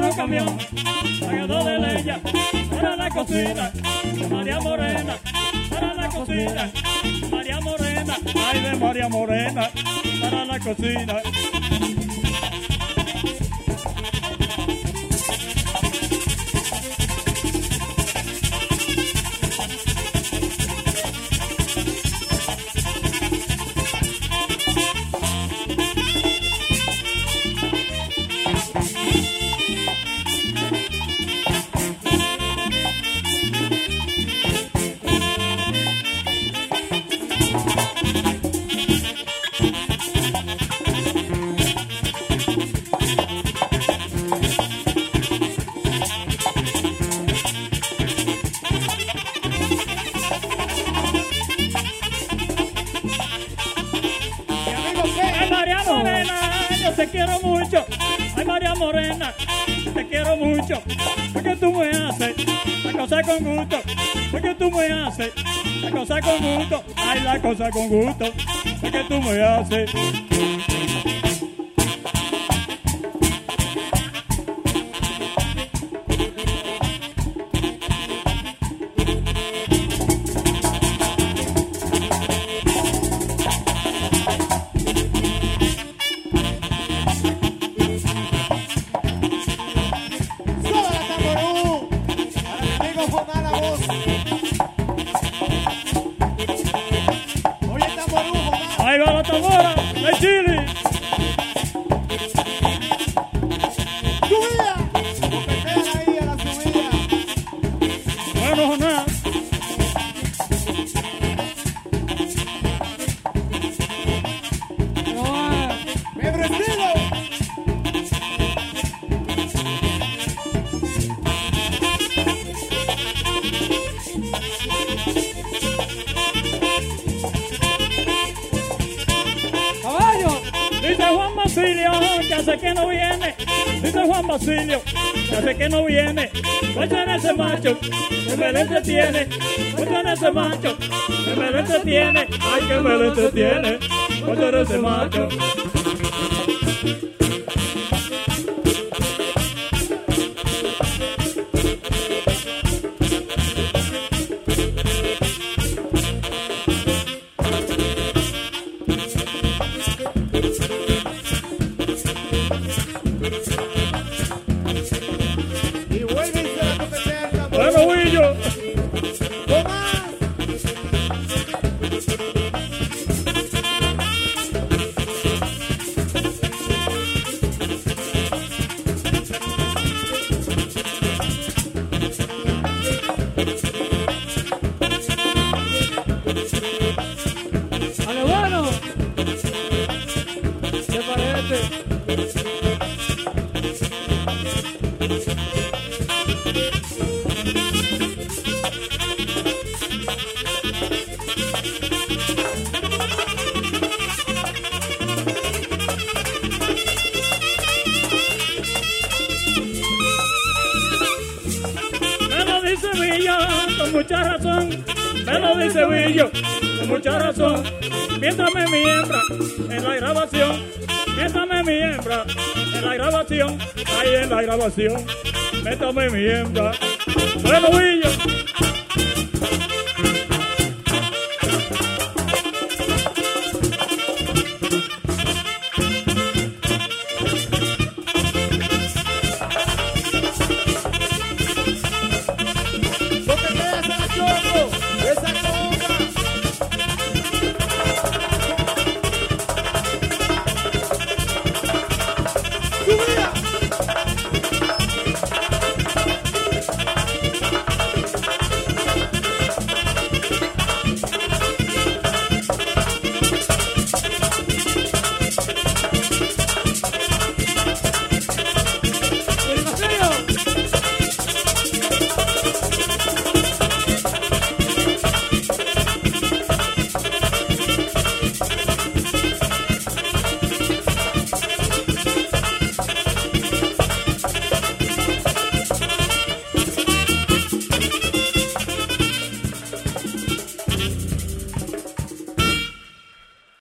un camión cargado de leña para la cocina. María Morena, para la cocina. María Morena, ay de María Morena, para la cocina. Te quiero mucho, ay María Morena, te quiero mucho, porque tú me haces la cosa con gusto, porque tú me haces la cosa con gusto, ay la cosa con gusto, porque tú me haces. Ahí va la tambora de Chile. ¡Subida! Copetean ahí a la subida. Bueno, Jonás. ¡Me presido! Dice Juan Basilio, que hace que no viene. Dice Juan Basilio, que hace que no viene. Oye en ese macho, que me lo entretiene. Oye en ese macho, que me lo entretiene. Ay, que me lo entretiene. Oye en ese macho. Y vuelve y se la copetea el tambor. Bueno, Willo. ¡Tomás! A lo bueno. ¿Qué parece? Me lo dice Villo con mucha razón, me lo dice Villo con mucha razón. Miéntame mi hembra en la grabación, miéntame mi hembra en la grabación, ahí en la grabación, métame mi hembra. Bueno, Villo.